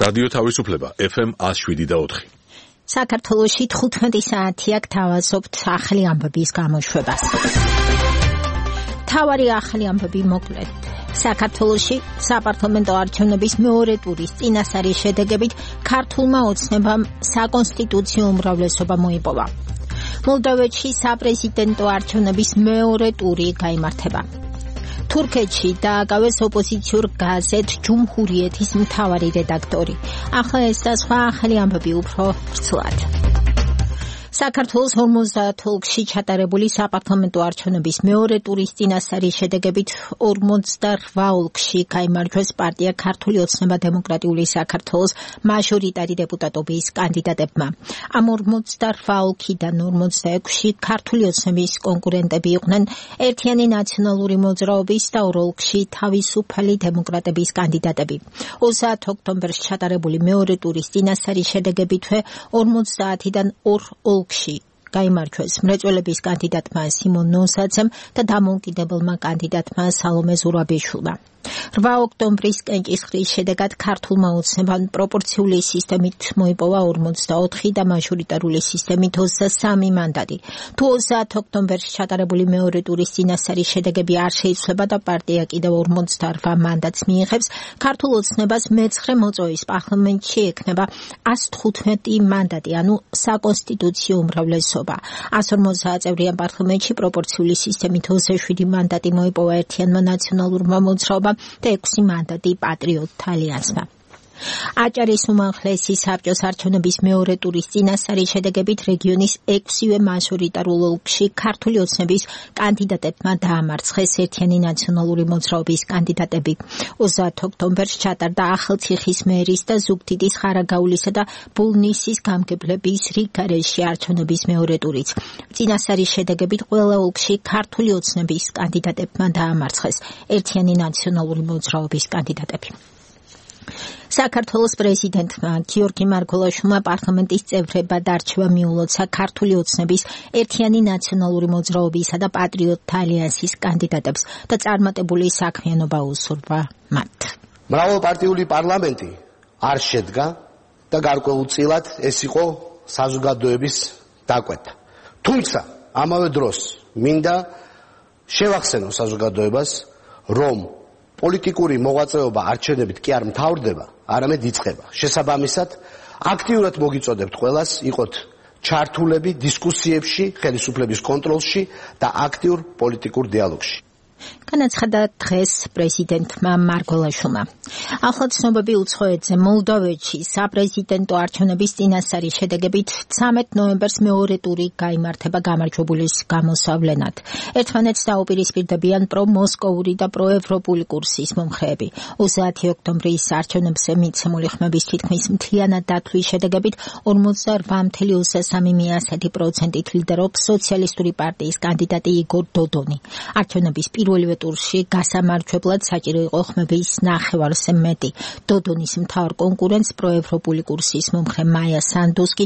რადიო თავისუფლება FM 107.4. საქართველოში 15 საათია გთავაზობთ ახალი ამბების გამოშვებას. თავარი ახალი ამბები მოკლედ. საქართველოში საპარლამენტო არჩევნების მეორე ტურის წინასწარი შედეგებით ქართულმა ოცნებამ საკონსტიტუციო უმრავლესობა მოიპოვა. მოლდოვეთში საპრეზიდენტო არჩევნების მეორე ტური გაიმართება. თურქეთში დააგავეს ოპოზიციურ გაზეთ ჯუმჰურიეთის მთავარი რედაქტორი. ახლა ეს და სხვა ახალი ამბები უფრო ვრცლად. საქართველოს 50 ოლქში ჩატარებული საპარლამენტო არჩევნების მეორე ტურის წინასწარი შედეგებით 48 ოლქში გაიმარჯვეს პარტია ქართული ოცნება დემოკრატიული საქართველოს მაჟორიტარი დეპუტატობის კანდიდატებმა. ამ 48 ოლქიდან 46-ში ქართული ოცნების კონკურენტები იყვნენ ერთიანი ნაციონალური მოძრაობის და 2 ოლქში თავისუფალი დემოკრატების კანდიდატები. 30 ოქტომბერს ჩატარებული მეორე ტურის წინასწარი შედეგებითვე 50-დან 2 ოლქში გაიმარჯვეს მრეწველების კანდიდატმა სიმონ ნოსაცემ და დამოუკიდებელმა კანდიდატმა სალომე ზურაბიშვილმა. 8 ოქტომბრის კენჭისყრის შედეგად ქართულმა ოცნებამ პროპორციული სისტემით მოიპოვა 44 და მაჟორიტარული სისტემით 23 მანდატი. თუ 30 ოქტომბერს ჩატარებული მეორე ტურის წინასწარი შედეგები არ შეიცვლება და პარტია კიდევ 48 მანდატს მიიღებს, ქართულ ოცნებას მე-9 მოწვევის პარლამენტში ექნება 115 მანდატი, ანუ საკონსტიტუციო უმრავლესობა. 150 წევრიან პარლამენტში პროპორციული სისტემით 27 მანდატი მოიპოვა ერთიანმა ნაციონალურმა მოძრაობამ და 6 მანდატი პატრიოტთა ალიანსმა. აჭარის უმაღლესი საბჭოს არჩევნების მეორე ტურის წინასწარი შედეგებით რეგიონის 6-ვე მაჟორიტარულ ოლქში ქართული ოცნების კანდიდატებმა დაამარცხეს ერთიანი ნაციონალური მოძრაობის კანდიდატები. 30 ოქტომბერს ჩატარდა ახალციხის მერის და ზუგდიდის ხარაგაულისა და ბულნისის გამგებლების რიგგარეშე არჩევნების მეორე ტურიც. წინასწარი შედეგებით ყველა ოლქში ქართული ოცნების კანდიდატებმა დაამარცხეს ერთიანი ნაციონალური მოძრაობის კანდიდატები. საქართველოს პრეზიდენტმა გიორგი მარგველაშვილმა პარლამენტის წევრებად არჩევა მიულოცა ქართული ოცნების ერთიანი ნაციონალური მოძრაობისა და პატრიოტთა ალიანსის კანდიდატებს და წარმატებული საქმიანობა უსურვა მათ. მრავალპარტიული პარლამენტი არ შედგა და გარკვეულწილად ეს იყო საზოგადოების დაკვეთა. თუმცა ამავე დროს მინდა შევახსენო საზოგადოებას, რომ პოლიტიკური მოღვაწეობა არჩევნებით კი არ მთავრდება, არამედ იწყება. შესაბამისად, აქტიურად მოგიწოდებთ ყველას იყოთ ჩართულები დისკუსიებში, ხელისუფლების კონტროლში და აქტიურ პოლიტიკურ დიალოგში. განაცხადა დღეს პრეზიდენტმა მარგველაშვილმა. ახლა ცნობები უცხოეთზე. მოლდოვეთში საპრეზიდენტო არჩევნების წინასწარი შედეგებით 13 ნოემბერს მეორე ტური გაიმართება გამარჯვებულის გამოსავლენად. ერთმანეთს დაუპირისპირდებიან პრომოსკოვური და პროევროპული კურსის მომხრეები. 30 ოქტომბრის არჩევნებზე მიცემული ხმების თითქმის მთლიანად დათვლის შედეგებით 48,23% ლიდერობს სოციალისტური პარტიის კანდიდატი იგორ დოდონი. არჩევნების პირველივე ტურში გასამარჯვებლად საჭირო იყო ხმების ნახევარზე მეტი. დოდონის მთავარ კონკურენტს პროევროპული კურსის მომხრე მაია სანდუსკი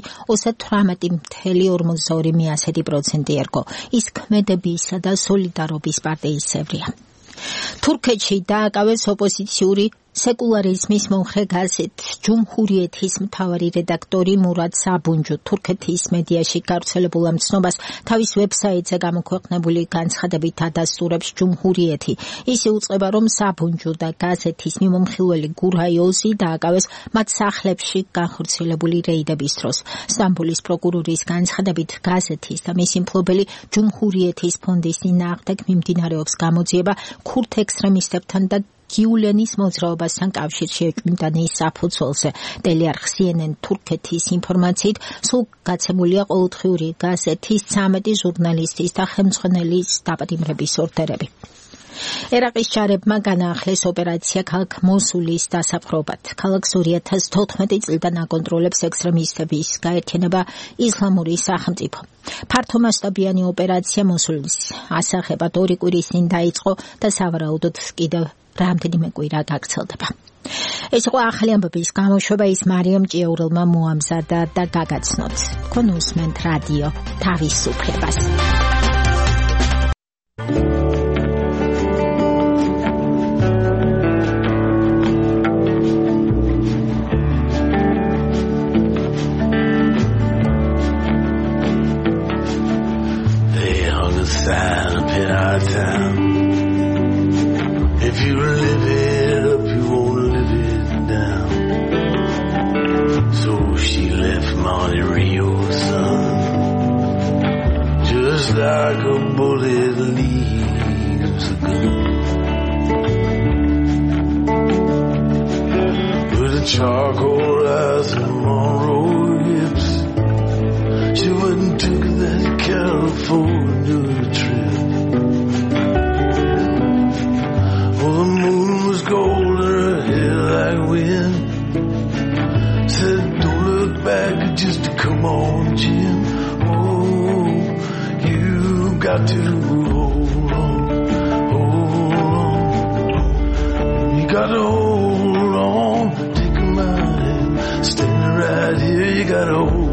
38,42% ერგო. ის ქმედებისა და სოლიდარობის პარტიის წევრია. თურქეთში დააკავეს ოპოზიციური სეკულარიზმის მომხრე გაზეთ ჯუმჰურიეთის მთავარი რედაქტორი მურად საბუნჯუ. თურქეთის მედიაში გავრცელებულ ამ ცნობას თავის ვებსაიტზე გამოქვეყნებული განცხადებით ადასტურებს ჯუმჰურიეთი. ის იუწყება, რომ საბუნჯუ და გაზეთის მიმომხილველი გურაი ოზი დააკავეს მათ სახლებში განხორციელებული რეიდების დროს. სტამბოლის პროკურორის განცხადებით გაზეთის და მისი მფლობელი ჯუმჰურიეთის ფონდის წინააღმდეგ მიმდინარეობს გამოძიება ქურთ ექსტრემისტებთან და გიულენის მოძრაობასთან კავშირში ეჭვმიტანის საფუძველზე. ტელეარხ CNN თურქეთის ინფორმაციით, სულ გაცემულია ყოველდღიური გაზეთის 13 ჟურნალისტის და ხელმძღვანელის დაპატიმრების ორდერები. ერაყის ჯარებმა განაახლეს ოპერაცია ქალაქ მოსულის დასაპყრობად. ქალაქს 2014 წლიდან აკონტროლებს ექსტრემისტების გაერთიანება ისლამური სახელმწიფო. ფართომასშტაბიანი ოპერაცია მოსულის ასახებად 2 კვირის წინ დაიწყო და სავარაუდოდ კიდევ რამდენიმე კვირა გაგრძელდება. ეს იყო ახალი ამბების გამოშვება, ის მარიამ ჭიაურელმა მოამზადა და გაგაცნოთ. თქვენ უსმენთ რადიო თავისუფლებას. the sign up in our town. If you live it up, you won't live it down. So she left Monte Rio, son, just like a bullet leaves a gun. With the charcoal eyes and Monroe hips, she went and took that California trip. Oh, the moon was gold and her hair like wind. Said, don't look back, just come on, Jim. Oh, you got to hold on, hold on. You got to hold on, take a mind, standing right here, you got to hold on.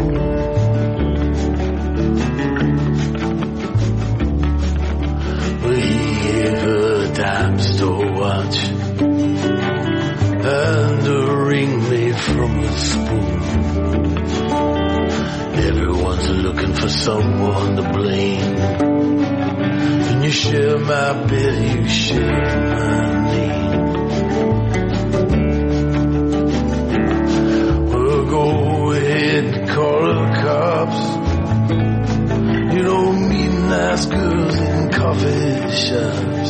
Well, he gave her a dime store watch and a ring made from a spoon. Everyone's looking for someone to blame. When you share my bed, you share my name. Well, go ahead and call the cops. You don't meet nice girls in coffee shops.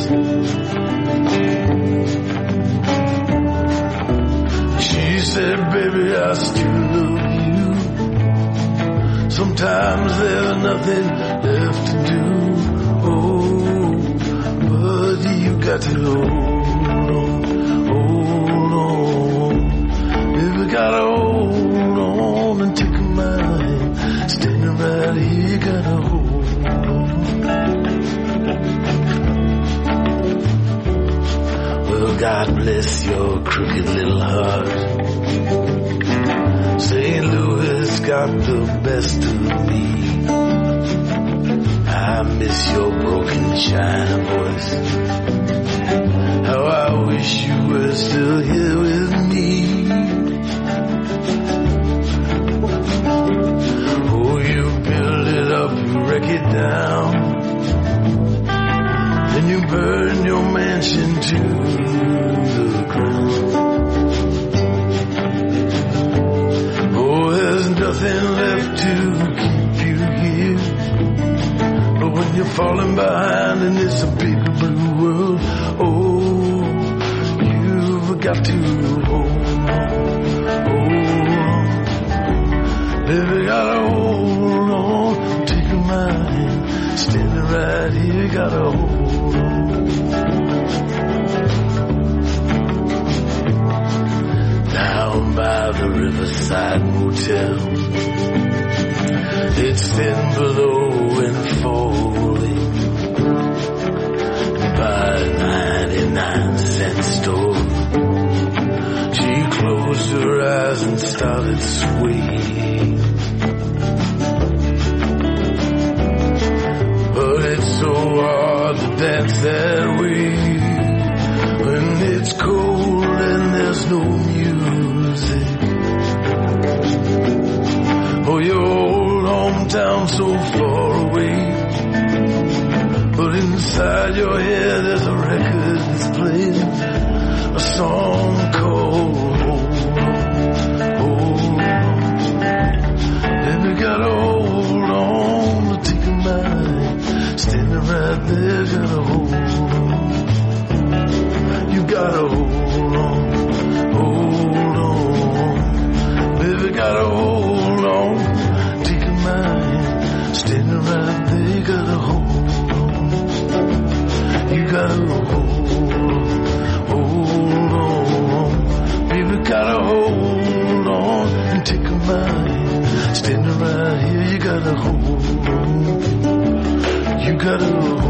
She said, baby, I still love you. Sometimes there's nothing left to do. Oh, but you got to hold on. Baby, gotta hold on and take a mind. Standing right here, you gotta hold on. Well, God bless your crooked little heart. St. Louis got the best of me. I miss your broken china voice. How I wish you were still here with me. Oh, you build it up, you wreck it down, then you burn your mansion to the ground. Oh, there's nothing left to keep you here. But when you're falling behind and it's a big blue world, oh, you've got to hold on. Baby, gotta hold on. Take a mind, standing right here, gotta hold on. Down by the Riverside Motel, it's thin below and falling. By a 99-cent store, she closed her eyes and started swaying. But it's so hard to dance that way when it's cold and there's no music. Oh, your old hometown so far away, but inside your head there's a record that's playing a song called Hold On. Baby, gotta hold on to take a mind. Standing right there, gotta hold on. You gotta hold on, hold on. Baby, gotta hold on, take a mind. Standing right there, gotta hold on. You gotta hold on. Baby, gotta hold on and take a mind. Standing right here, you gotta hold on. You gotta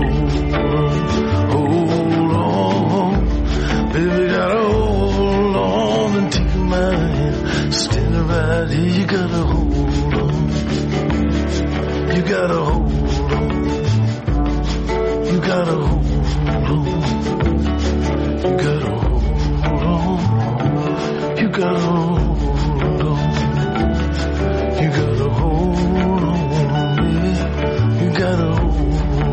hold on. Baby, gotta hold on and take a mind. Standing right here, you gotta hold on. You gotta hold on. You gotta hold on. You gotta hold on. You gotta hold on. You gotta hold on, baby. You gotta hold on.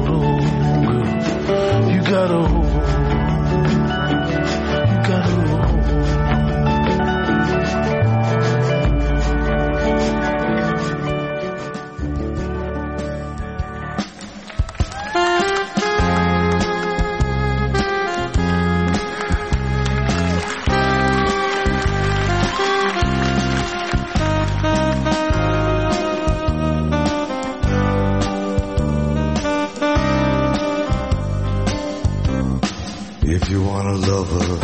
If you want a lover,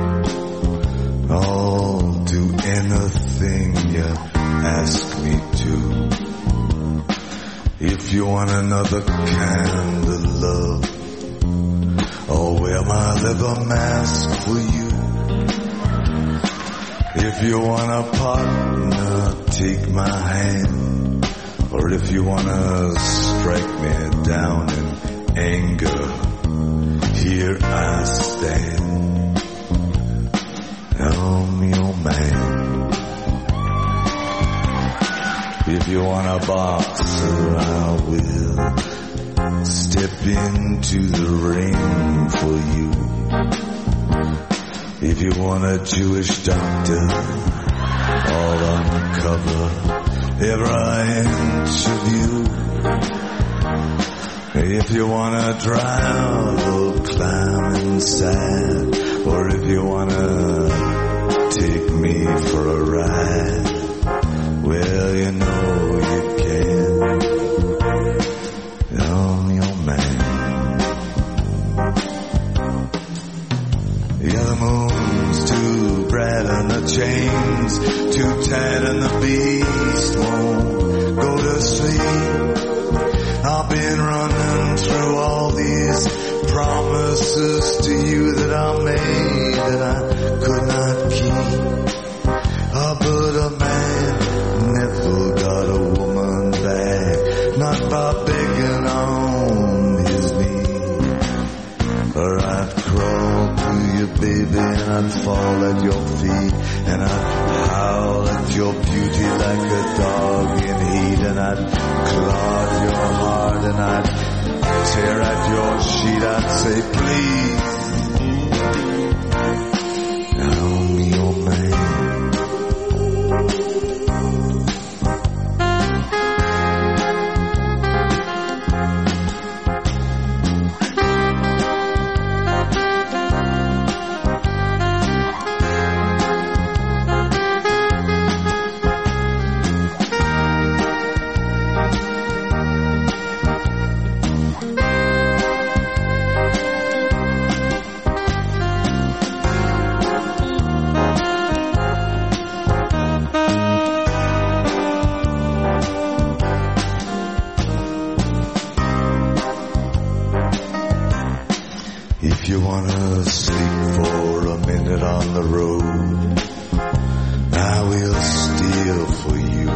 I'll do anything you ask me to. If you want another kind of love, I'll wear my leather mask for you. If you want a partner, take my hand. Or if you want to strike me down in anger, here I stand. I'm your man. If you want a boxer, I will step into the ring for you. If you want a Jewish doctor, I'll uncover every inch of you. If you wanna drive, I'll climb inside. Or if you wanna take me for a ride, well, you know you can. I'm your man. Yeah, the moon's too bright and the chains too tight and the beast won't go to sleep. I've been running through all these promises to you that I made that I could not keep. But a man never got a woman back, not by begging on his knees. Or I'd crawl to you, baby, and I'd fall at your feet, and I'd howl at your beauty like a dog in heat, and I'd claw at your heart, and I'd tear at your sheet. I'd say, please, I'm your man. If you wanna sleep for a minute on the road, I will steal for you.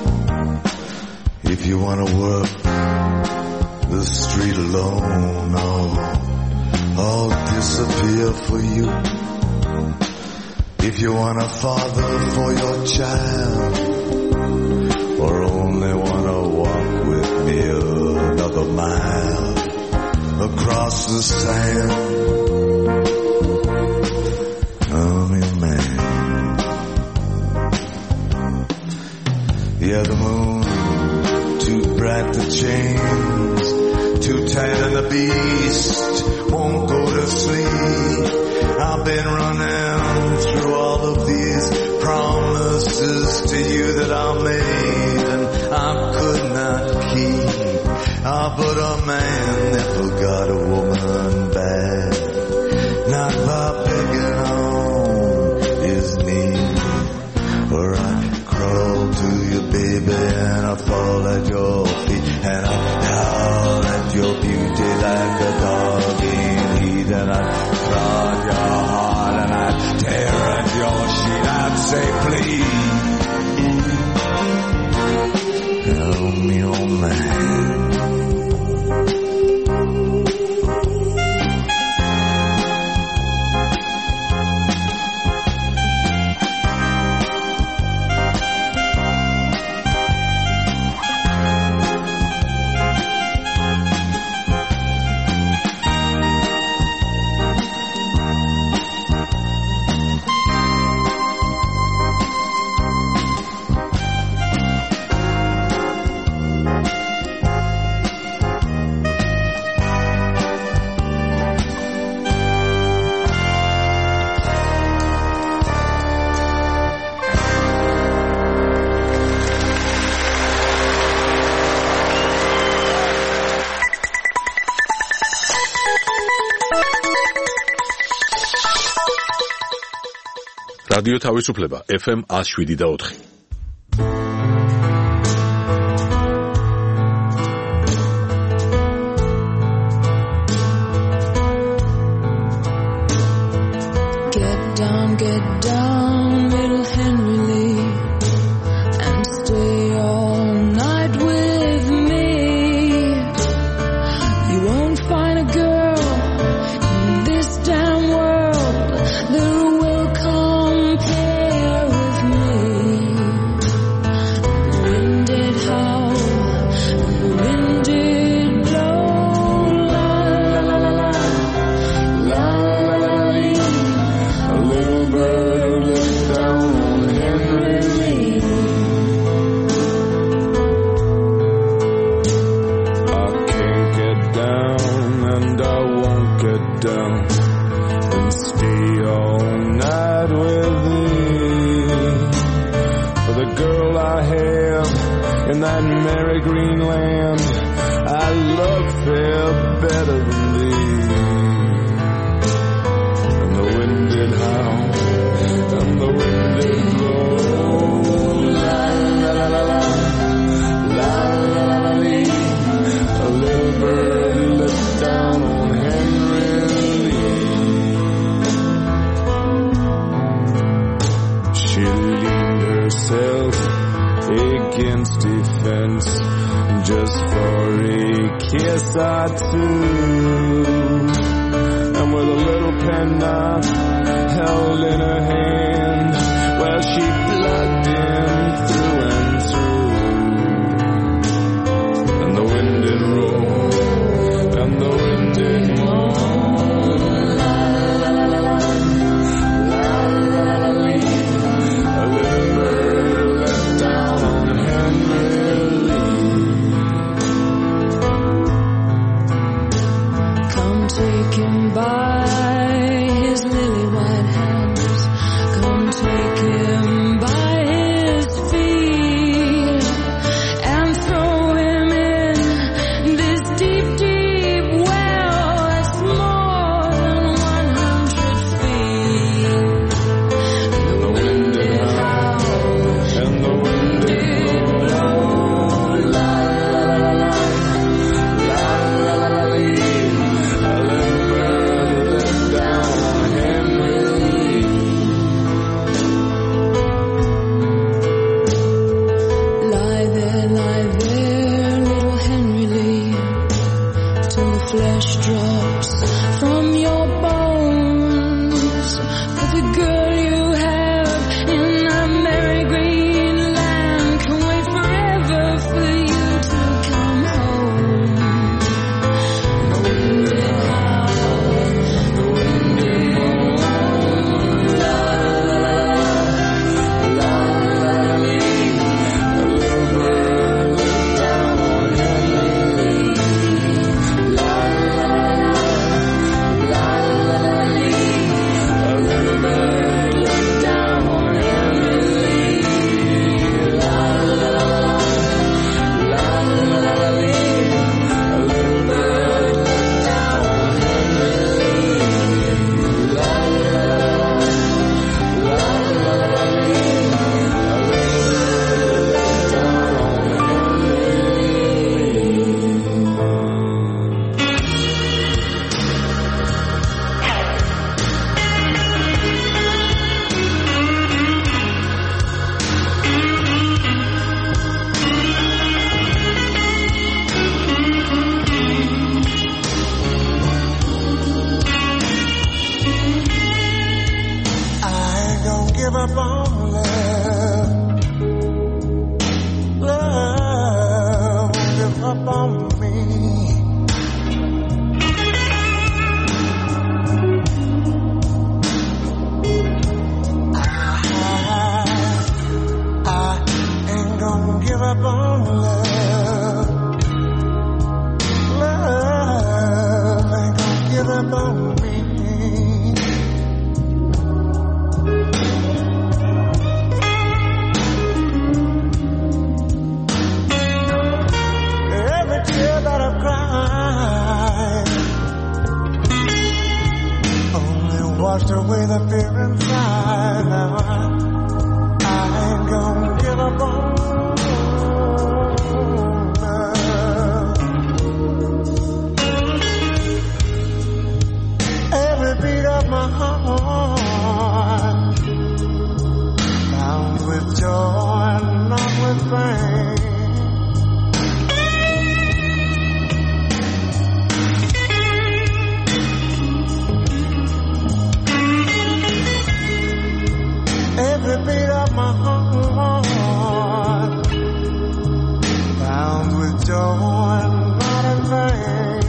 If you wanna work the street alone, I'll disappear for you. If you want a father for your child, or only wanna walk with me another mile across the sand, I'm your man. Yeah, the moon too bright, the chains too tight, and the beast won't go to sleep. I've been running through all of these promises to you that I made and I could not keep. But a man never got a woman back, not by begging on his knees. Or I'd crawl to you, baby, and I'd fall at your feet, and I'd howl at your beauty like a dog in heat, and I'd claw at your heart, and I'd tear at your sheet. I'd say, please, I'm your man. რადიო თავისუფლება FM 107.4. Get down, little Henry Lee, and stay all night with me. You won't find a girl in this damn world that will compare with me. The wind did howl, the wind did blow, la la la la la, la la la la. A little bird looked down on Henry Lee. I can't get down and I won't get down and stay all night with thee. For the girl I have in that merry green land, I love fair better than thee. And the wind did howl, and the wind did blow, la la la la la, la la la la lee. A little bird looked down on Henry Lee. She leaned herself against a fence just for a kiss or two. And with a little penknife held in her hand, well, she plugged him through and through. And the wind did roll, and the wind did moan, la la la la la, la la la la lee. A little bird let down on Henry Lee. Come take him by his lily white hands. Come take him by his feet and throw him in this deep, deep well that's more than 100 feet. And the wind did howl, and the wind did blow, la la la la, la la la la lee. A little bird let down on Henry Lee. Lie there, little Henry Lee, till the flesh drops from your bones. For the girl you have in that merry green land can wait forever for you to come home. The wind did howl, the wind did moan, la la la la, la la la lee. A little bird looked down on Henry Lee, la la la la, la la la lee. A little bird washed away the fear inside. Now I ain't gonna give up on love. Every beat of my heart bound with joy and not with pain. Every beat of my heart bound with joy and not in vain.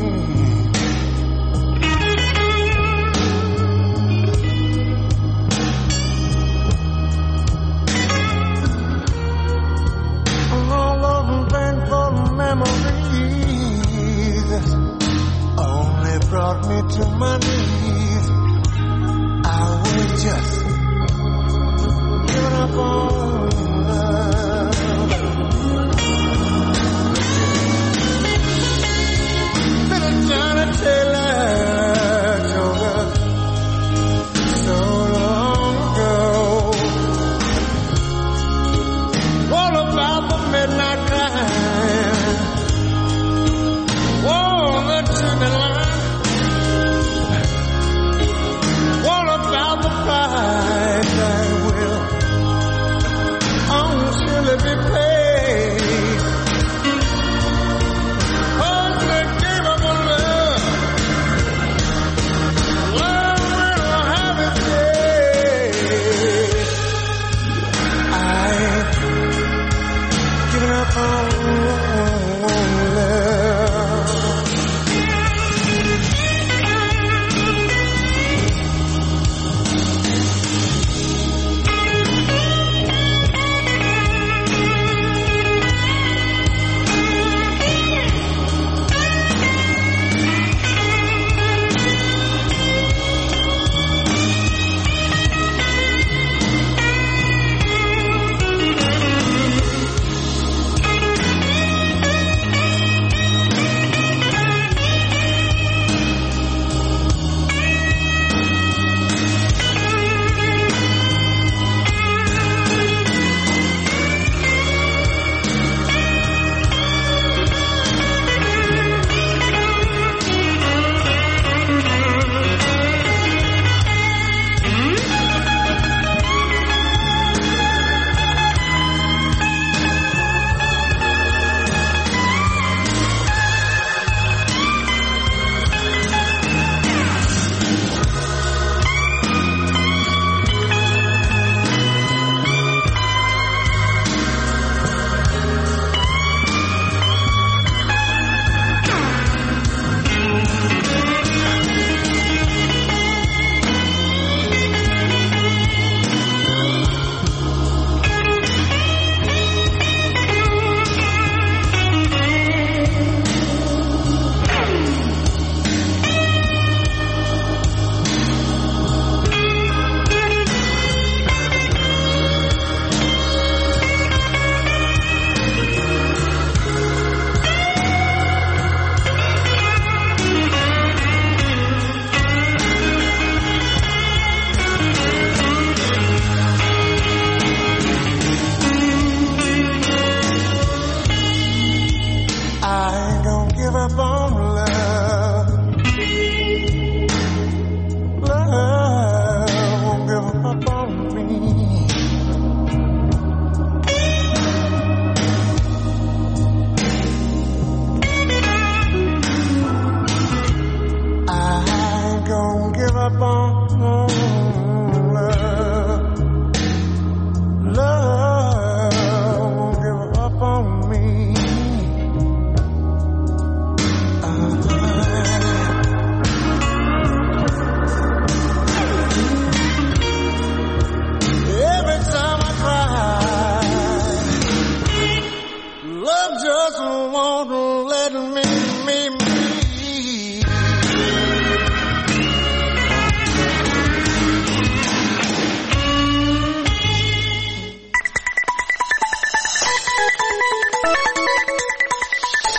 All those painful memories only brought me to my knees. I was just giving up on love. Little Johnny Taylor told us so long ago. What about the midnight time? Oh, the treatment line. What about the price that will surely be paid? Oh, they gave up on love. Love will have its day. I ain't giving up on love.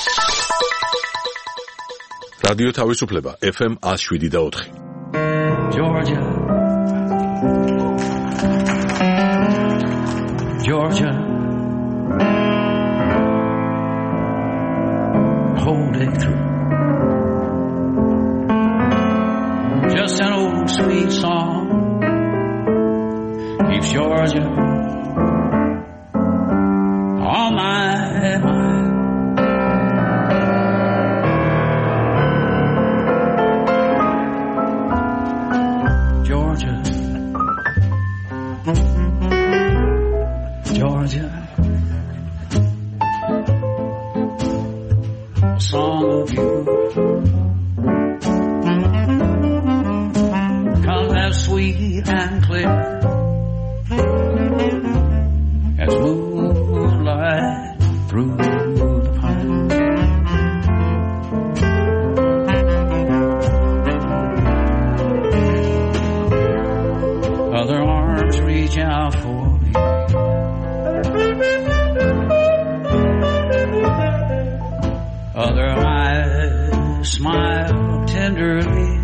რადიო თავისუფლება FM 107.4. Georgia, Georgia, hold it through. Just an old sweet song keeps Georgia on my mind. Georgia, Georgia, a song of you comes as sweet and clear as moonlight through the pine. Other arms reach out for me. Other eyes smile tenderly.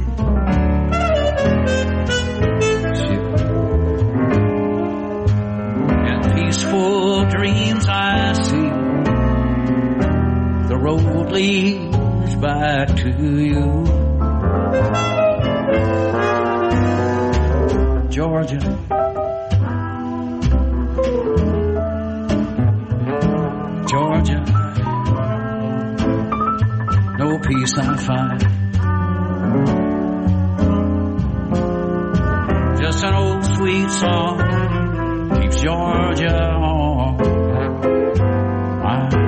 In peaceful dreams I see the road leads back to you. Georgia, Georgia, no peace I find. Just an old sweet song keeps Georgia on my mind.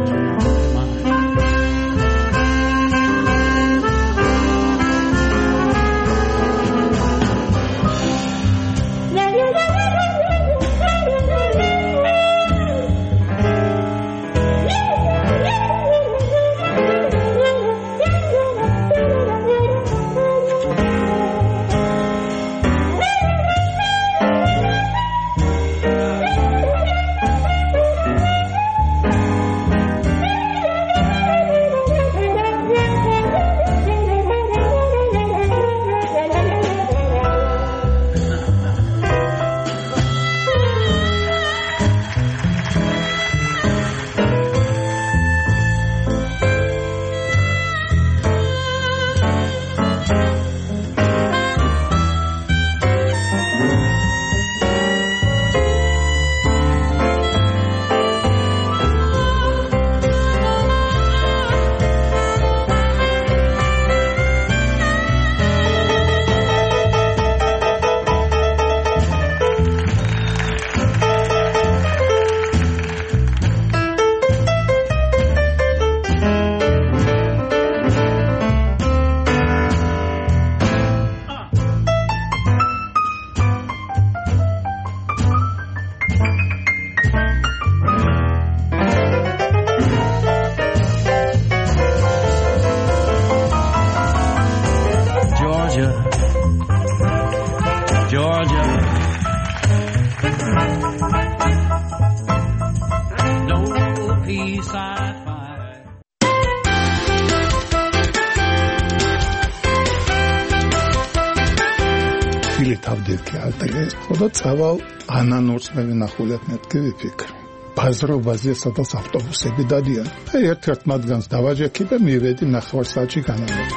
Ցավալ անանորցնելի նախուլյատներ կվիպիկ բազրովազի սատաս ավտոբուսები դադիան երթերտ մատգանց դավաջակի բեմ իվեդի նախվարսաճի կանանել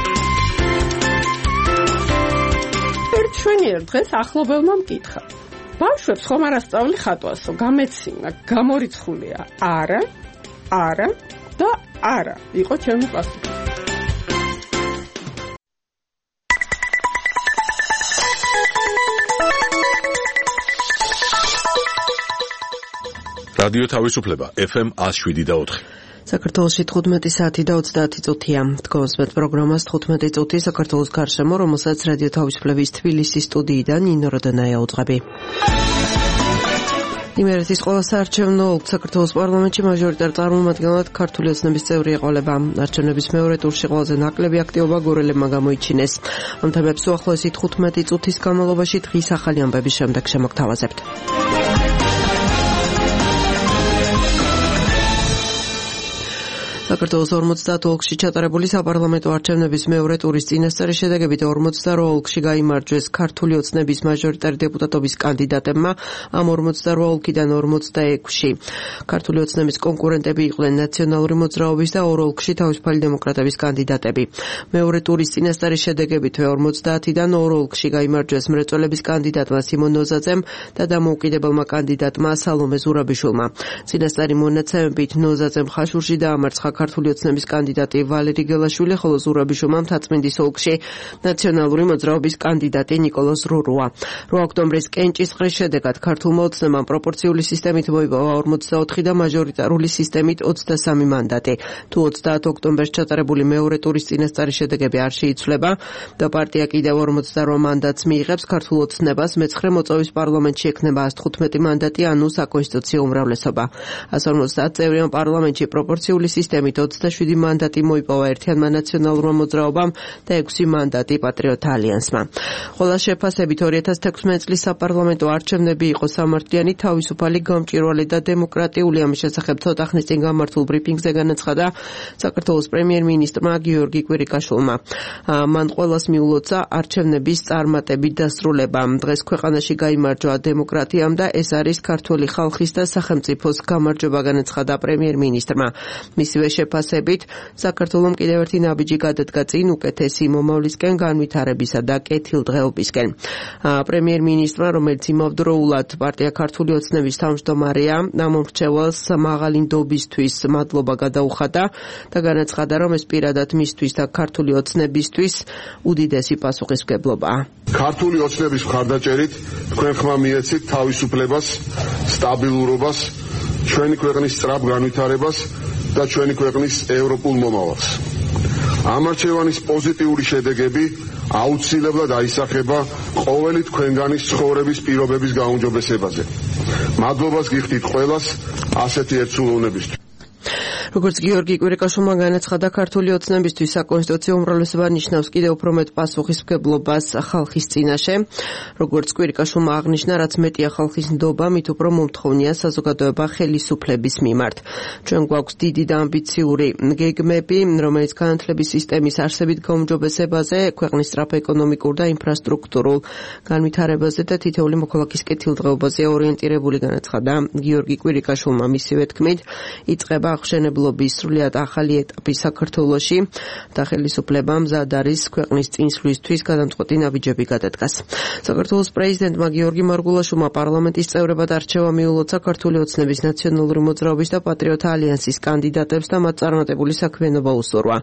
Երթշույնի երդղես ախլոբելմամ կիտխա բաշվեպս խոմարաստավլի խատուասո գամեցինա գամորից խուլիա արա դա արա իqo չեմի պասու რადიო თავისუფლება FM 107.4 საქართველოში 15 საათი და 30 წუთია. თქვენს პროგრამას 15 წუთი საქართველოს გარშემო, რომელსაც რადიო თავისუფლების თბილისის სტუდიიდან ნინო როდანაია უძღვები. იმერეთის ყველა საარჩევნო ოლქ საქართველოს პარლამენტში მაჟორიტარ წარმომადგენლად ქართული ოცნების წევრი ეყოლება. არჩევნების მეორე ტურში ყველაზე ნაკლები აქტივობა გორელებმა გამოიჩინეს. ამ თემებს უახლოესი 15 წუთის განმავლობაში დღის ახალი ამბების შემდეგ შემოგთავაზებთ. საქართველოს 50 ოლქში ჩატარებული საპარლამენტო არჩევნების მეორე ტურის წინასწარი შედეგებით 48 ოლქში გაიმარჯვეს ქართული ოცნების მაჟორიტარი დეპუტატობის კანდიდატებმა, ამ 48 ოლქიდან 46-ში. ქართული ოცნების კონკურენტები იყვნენ ნაციონალური მოძრაობის და 2 ოლქში თავისუფალი დემოკრატების კანდიდატები. მეორე ტურის წინასწარი შედეგებით 50-დან 2 ოლქში გაიმარჯვეს მრეწველების კანდიდატმა სიმონ ნოზაძემ და დამოუკიდებელმა კანდიდატმა სალომე ზურაბიშვილმა. წინასწარი მონაცემებით ნოზაძემ ხაშურში დაამარცხა ქართული ოცნების კანდიდატი ვალერი გელაშვილი, ხოლო ზურაბიშვილმა მთაწმინდის ოლქში ნაციონალური მოძრაობის კანდიდატი ნიკოლოზ რურუა. 8 ოქტომბრის კენჭისყრის შედეგად ქართულმა ოცნებამ პროპორციული სისტემით მოიპოვა 44 და მაჟორიტარული სისტემით 23 მანდატი. თუ 30 ოქტომბერს ჩატარებული მეორე ტურის წინასწარი შედეგები არ შეიცვლება და პარტია კიდევ 48 მანდატს მიიღებს, ქართულ ოცნებას მეცხრე მოწვევის პარლამენტში ექნება 115 მანდატი, ანუ საკონსტიტუციო უმრავლესობა. 150 წევრიან პარლამენტში პროპორციული სისტემით 27 მანდატი მოიპოვა ერთიანმა ნაციონალურმა მოძრაობამ და 6 მანდატი პატრიოტთა ალიანსმა. ხოლო შეფასებით 2016 წლის საპარლამენტო არჩევნები იყო სამართლიანი, თავისუფალი, გამჭვირვალე და დემოკრატიული. ამის შესახებ ცოტა ხნის წინ გამართულ ბრიფინგზე განაცხადა საქართველოს პრემიერ-მინისტრმა გიორგი კვირიკაშვილმა. მან ყველას მიულოცა არჩევნების წარმატებით დასრულება. დღეს ქვეყანაში გაიმარჯვა დემოკრატიამ და ეს არის ქართული ხალხის და სახელმწიფოს გამარჯვება, განაცხადა პრემიერ-მინისტრმა. მისივე შეფასებით საქართველომ კიდევ ერთი ნაბიჯი გადადგა წინ უკეთესი მომავლისკენ, განვითარებისა და კეთილდღეობისკენ. პრემიერ-მინისტრმა, რომელიც იმავდროულად პარტია ქართული ოცნების თავმჯდომარეა, ამ მრჩეველს მაღალი ნდობისთვის მადლობა გადაუხადა და განაცხადა, რომ ეს პირადად მისთვის და ქართული ოცნებისთვის უდიდესი პასუხისმგებლობაა. ქართული ოცნების მხარდაჭერით თქვენ ხმა მიეცით თავისუფლებას, სტაბილურობას, ჩვენი ქვეყნის სწრაფ განვითარებას და ჩვენი ქვეყნის ევროპულ მომავალს. ამ არჩევანის პოზიტიური შედეგები აუცილებლად აისახება ყოველი თქვენგანის ცხოვრების პირობების გაუმჯობესებაზე. მადლობას გიხდით ყველას ასეთი ერთსულოვნებისთვის. როგორც გიორგი კვირიკაშვილმა განაცხადა, ქართული ოცნებისთვის საკონსტიტუციო უმრავლესობა ნიშნავს კიდევ უფრო მეტ პასუხისმგებლობას ხალხის წინაშე. როგორც კვირიკაშვილმა აღნიშნა, რაც მეტია ხალხის ნდობა, მით უფრო მომთხოვნია საზოგადოება ხელისუფლების მიმართ. ჩვენ გვაქვს დიდი და ამბიციური გეგმები, რომელიც განათლების სისტემის არსებით გაუმჯობესებაზე, ქვეყნის სწრაფ ეკონომიკურ და ინფრასტრუქტურულ განვითარებაზე და თითოეული მოქალაქის კეთილდღეობაზე ორიენტირებული, განაცხადა გიორგი კვირიკაშვილმა. მისივე თქმით, იწყება აღშენებლობის სრულიად ახალი ეტაპი საქართველოში და ხელისუფლება მზად არის ქვეყნის წინსვლისთვის გადამწყვეტი ნაბიჯები გადადგას. საქართველოს პრეზიდენტმა გიორგი მარგულაშვილმა პარლამენტის წევრებად არჩევა მიულოცა ქართული ოცნების ნაციონალური მოძრაობის და პატრიოტთა ალიანსის კანდიდატებს და მათ წარმატებული საქმიანობა უსურვა.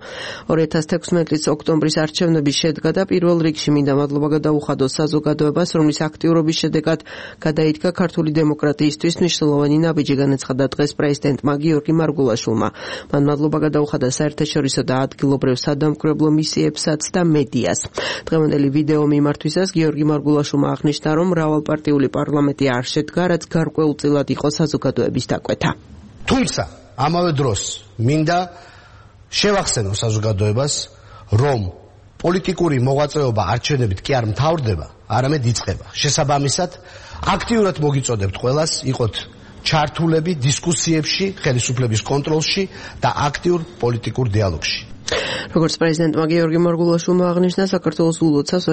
2016 წლის ოქტომბრის არჩევნების შედგა და პირველ რიგში მინდა მადლობა გადაუხადოს საზოგადოებას, რომლის აქტიურობის შედეგად გადაიდგა ქართული დემოკრატიისთვის მნიშვნელოვანი ნაბიჯი, განაცხადა დღეს პრეზიდენტმა გიორგი მარგულაშვილმა. მან მადლობა გადაუხადა საერთაშორისო და ადგილობრივ სადამკვირვებლო მისიებსაც და მედიას. დღევანდელი ვიდეო მიმართვისას გიორგი მარგულაშვილმა აღნიშნა, რომ მრავალპარტიული პარლამენტი არ შედგა, რაც გარკვეულწილად იყო საზოგადოების დაკვეთა. თუმცა ამავე დროს მინდა შევახსენო საზოგადოებას, რომ პოლიტიკური მოღვაწეობა არჩევნებით კი არ მთავრდება, არამედ იწყება. შესაბამისად, აქტიურად მოგიწოდებთ ყველას იყოთ ჩართულები დისკუსიებში, ხელისუფლების კონტროლში და აქტიურ პოლიტიკურ დიალოგში. როგორც პრეზიდენტმა გიორგი მარგულაშვილმა აღნიშნა, საქართველოს ულოცავს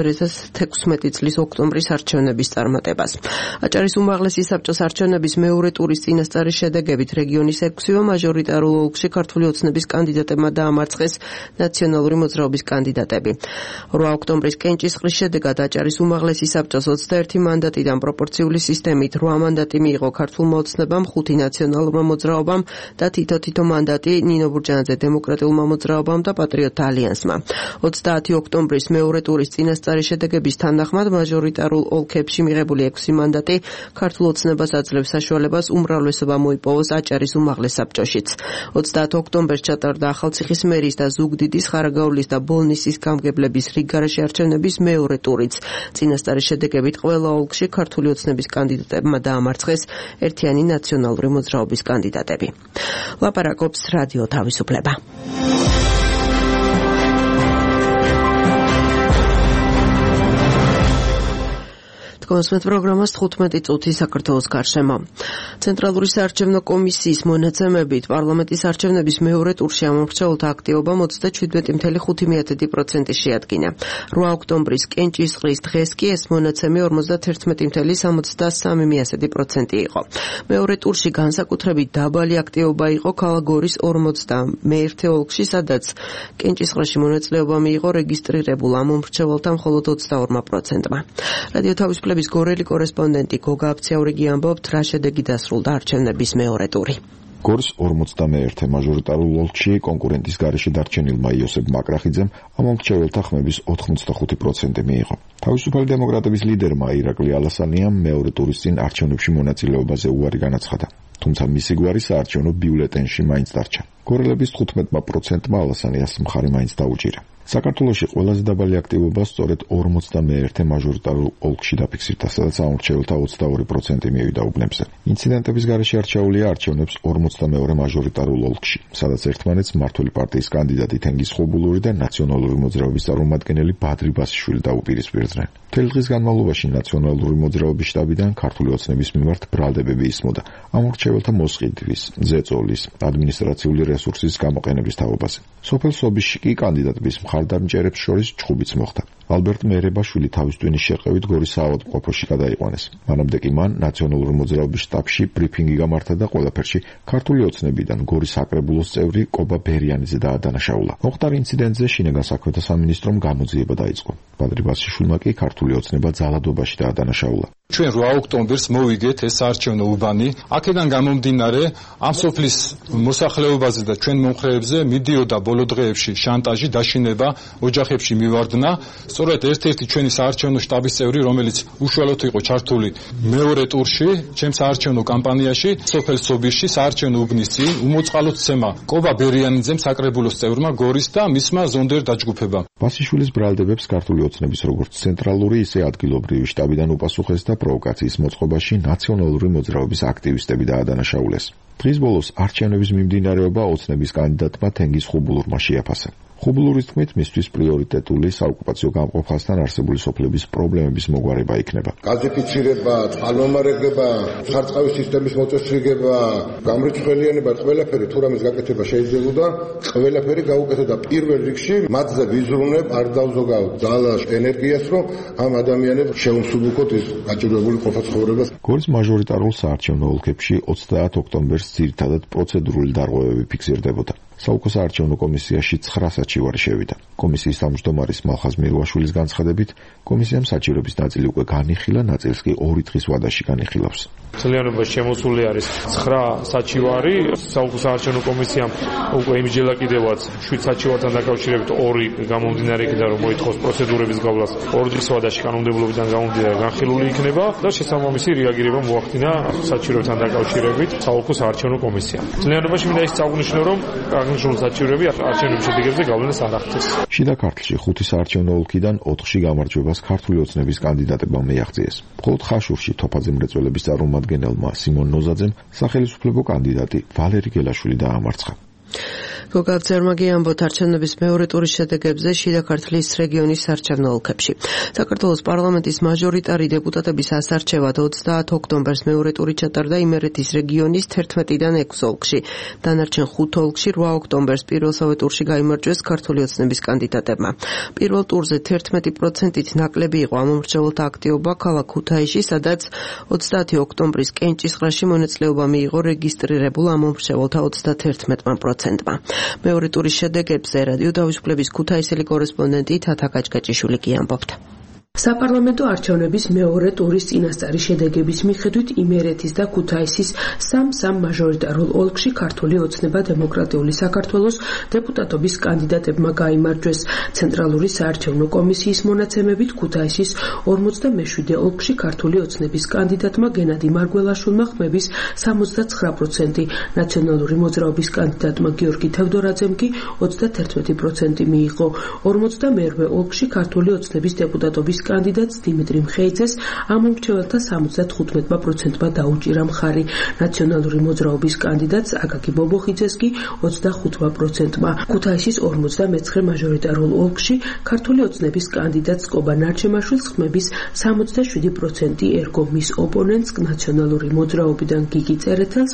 2016 წლის ოქტომბრის არჩევნების წარმატებას. აჭარის უმაღლესი საბჭოს არჩევნების მეორე ტურის წინასწარი შედეგებით რეგიონის 6 მაჟორიტარულ ოლქში ქართული ოცნების კანდიდატებმა დაამარცხეს ნაციონალური მოძრაობის კანდიდატები. 8 ოქტომბრის კენჭისყრის შედეგად აჭარის უმაღლესი საბჭოს 21 მანდატიდან პროპორციული სისტემით 8 მანდატი მიიღო ქართულმა ოცნებამ, 5 ნაციონალურმა მოძრაობამ და თითო მანდატი ნინო ბურჯანაძე დემოკრატიულმა მოძრაობამ და პატრიოტთა ალიანსმა. 30 ოქტომბრის მეორე ტურის წინასწარი შედეგების თანახმად მაჟორიტარულ ოლქებში მიღებული 6 მანდატი ქართულ ოცნებას აძლევს საშუალებას უმრავლესობა მოიპოვოს აჭარის უმაღლეს საბჭოშიც. 30 ოქტომბერს ჩატარდა ახალციხის მერის და ზუგდიდის, ხარაგაულის და ბოლნისის გამგებლების რიგგარეშე არჩევნების მეორე ტურიც. წინასწარი შედეგებით ყველა ოლქში ქართული ოცნების კანდიდატებმა დაამარცხეს ერთიანი ნაციონალური მოძრაობის კანდიდატები. ლაპარაკობს რადიო თავისუფლება. გასმეთ პროგრამას 15 წუთი საქართველოს გარშემო. ცენტრალური საარჩევნო კომისიის მონაცემებით პარლამენტის არჩევნების მეორე ტურში ამომრჩეველთა აქტივობა 37.5% შეადგინა. 8 ოქტომბრის კენჭისყრის დღეს კი ეს მონაცემი 51.73% იყო. მეორე ტურში განსაკუთრებით დაბალი აქტივობა იყო ქალაქ გორის 41 ოლქში, სადაც კენჭისყრაში მონაწილეობა მიიღო რეგისტრირებულ ამომრჩეველთა მხოლოდ 22%-მა. რადიო თავისუფლების გორელი კორესპონდენტი გოგა აფციაურიგი ამბობთ, რა შედეგი დასრულდა არჩევნების მეორე ტური. გორის 41 მაჟორიტარულ ოლქში კონკურენტის გარეშე დარჩენილმა იოსებ მაკრახიძემ ამომრჩეველთა ხმების 85% მიიღო. თავისუფალი დემოკრატების ლიდერმა ირაკლი ალასანიამ მეორე ტურის წინ არჩევნებში მონაწილეობაზე უარი განაცხადა. თუმცა მისი გვარი საარჩევნო ბიულეტენში მაინც დარჩა. გორელების 15%-მა ალასანიას მხარი მაინც დაუჭირა. საქართველოში ყველაზე დაბალი აქტივობა სწორედ 41 მაჟორიტარულ ოლქში დაფიქსირდა, სადაც ამომრჩეველთა 22% მივიდა უბნებზე. ინციდენტების გარეშე არჩეულია არჩევნებს 42 მაჟორიტარულ ოლქში, სადაც ერთმანეთს მმართველი პარტიის კანდიდატი თენგიზ ხუბულური და ნაციონალური მოძრაობის წარმომადგენელი ბადრი ბასიშვილი დაუპირისპირდნენ. მთელი დღის განმავლობაში ნაციონალური მოძრაობის შტაბიდან ქართული ოცნების მიმართ ბრალდებები ისმოდა ამომრჩეველთა მოსყიდვის, ზეწოლის, ადმინისტრაციული რესურსის გამოყენების თაობაზე. სოფელ სობიში კი კანდიდატების მხარდამჭერებს შორის ჩხუბიც მოხდა. ალბერტ მერებაშვილი თავის ტვინის შერყევით გორის საავადმყოფოში გადაიყვანეს. მანამდე კი მან ნაციონალური მოძრაობის შტაბში ბრიფინგი გამართა და ყველაფერში ქართული ოცნებიდან გორის საკრებულოს წევრი კობა ბერიანიძე დაადანაშაულა. მოხდარ ინციდენტზე შინაგან საქმეთა სამინისტრომ გამოძიება დაიწყო. ბადრი ბასიშვილმა კი ქართული ოცნება ძალადობაში დაადანაშაულა. ჩვენ 8 ოქტომბერს მოვიგეთ ეს საარჩევნო უბანი. აქედან გამომდინარე ამ სოფლის მოსახლეობაზე და ჩვენ მომხრეებზე მიდიოდა ბოლო დღეებში შანტაჟი, დაშინება, ოჯახებში მივარდნა. სწორედ ერთ-ერთი ჩვენი საარჩევნო შტაბის წევრი, რომელიც უშუალოდ იყო ჩართული მეორე ტურში, ჩემს საარჩევნო კამპანიაში, სოფელ სობიში საარჩევნო უბნის წინ უმოწყალოდ ცემა კობა ბერიანიძემ საკრებულოს წევრმა გორის და მისმა ზონდერ დაჯგუფებამ. ბასიშვილის ბრალდებებს ქართული ოცნების როგორც ცენტრალური, ისე ადგილობრივი შტაბიდან უპასუხეს და პროვოკაციის მოწყობაში ნაციონალური მოძრაობის აქტივისტები დაადანაშაულეს. დღის ბოლოს არჩევნების მიმდინარეობა ოცნების კანდიდატმა თენგიზ ხუბულურმა შეაფასა. ხუბულურის თქმით, მისთვის პრიორიტეტული საოკუპაციო გამყოფასთან არსებული სოფლების პრობლემების მოგვარება იქნება. გაზიფიცირება, წყალმომარაგება, სარწყავის სისტემის მოწესრიგება, გამრიცხველიანება, ყველაფერი თუ რამის გაკეთება შეიძლებოდა, ყველაფერი გაუკეთდა პირველ რიგში, მათზე ვიზრუნებ, არ დავზოგავთ ძალას, ენერგიას, რომ ამ ადამიანებს შეუმსუბუქოთ ის გაჭირვებული ყოფა ცხოვრებას. გორის მაჟორიტარულ საარჩევნო ოლქებში 30 ოქტომბერს ძირითადად პროცედურული დარღვევები ფიქსირდებოდა. საუკო საარჩევნო კომისიაში 9 საჩივარი შევიდა. კომისიის თავმჯდომარის მალხაზ მირვაშვილის განცხადებით, კომისიამ საჩივრების ნაწილი უკვე განიხილა, ნაწილს კი 2 დღის ვადაში განიხილავს. ძალიანობაში შემოსული არის 9 საჩივარი. საუკო საარჩევნო კომისიამ უკვე იმჯერა კიდევაც 7 საჩივართან დაკავშირებით 2 გამომდინარე იქიდან რომ მოითხოვს პროცედურების გავლას 2 დღის ვადაში კანონმდებლობიდან გამომდინარე განხილული იქნება და შესაბამისი რეაგირება მოახდინა საჩივრებთან დაკავშირებით საუკო საარჩევნო კომისიამ. ძალიანობაში მინდა ის წაღვნიშნო, რომ აღნიშნული საჩივრები არჩევნების შედეგებზე გავლენას არ ახდენს. შიდა ქართლში 5 საარჩევნო ოლქიდან 4-ში გამარჯვებას ქართული ოცნების კანდიდატებმა მიაღწიეს. მხოლოდ ხაშურში თოფაძე მრეწველების წარმომადგენელმა სიმონ ნოზაძემ სახელმწიფო კანდიდატი ვალერი გელაშვილი დაამარცხა. გოგა აფციაურიგი ამბობთ არჩევნების მეორე ტურის შედეგებზე შიდა ქართლის რეგიონის საარჩევნო ოლქებში. საქართველოს პარლამენტის მაჟორიტარი დეპუტატების ასარჩევად 30 ოქტომბერს მეორე ტური ჩატარდა იმერეთის რეგიონის 11-დან 6 ოლქში. დანარჩენ 5 ოლქში 8 ოქტომბერს პირველსავე ტურში გაიმარჯვეს ქართული ოცნების კანდიდატებმა. პირველ ტურზე 11%-ით ნაკლები იყო ამომრჩეველთა აქტივობა ქალაქ ქუთაისში, სადაც 30 ოქტომბრის კენჭისყრაში მონაწილეობა მიიღო რეგისტრირებულ ამომრჩეველთა 31%-მა. მეორე ტურის შედეგებზე რადიო თავისუფლების ქუთაისელი კორესპონდენტი თათა გაჭგაჭიშვილი კი ამბობთ. საპარლამენტო არჩევნების მეორე ტურის წინასწარი შედეგების მიხედვით იმერეთის და ქუთაისის სამ მაჟორიტარულ ოლქში ქართული ოცნება დემოკრატიული საქართველოს დეპუტატობის კანდიდატებმა გაიმარჯვეს. ცენტრალური საარჩევნო კომისიის მონაცემებით ქუთაისის 47 ოლქში ქართული ოცნების კანდიდატმა გენადი მარგველაშვილმა ხმების 79%, ნაციონალური მოძრაობის კანდიდატმა გიორგი თევდორაძემ კი 31% მიიღო. 42 ოლქში ქართული ოცნების დეპუტატობის არჩევნების კანდიდატს დიმიტრი მხეიძეს ამომრჩეველთა 75%-მა დაუჭირა მხარი. ნაციონალური მოძრაობის კანდიდატს აკაკი ბობოხიძეს კი 25%-მა. ქუთაისის 59 მაჟორიტარულ ოლქში ქართული ოცნების კანდიდატს კობა ნარჩემაშვილს ხმების 67% ერგო, მის ოპონენტს ნაციონალური მოძრაობიდან გიგი წერეთელს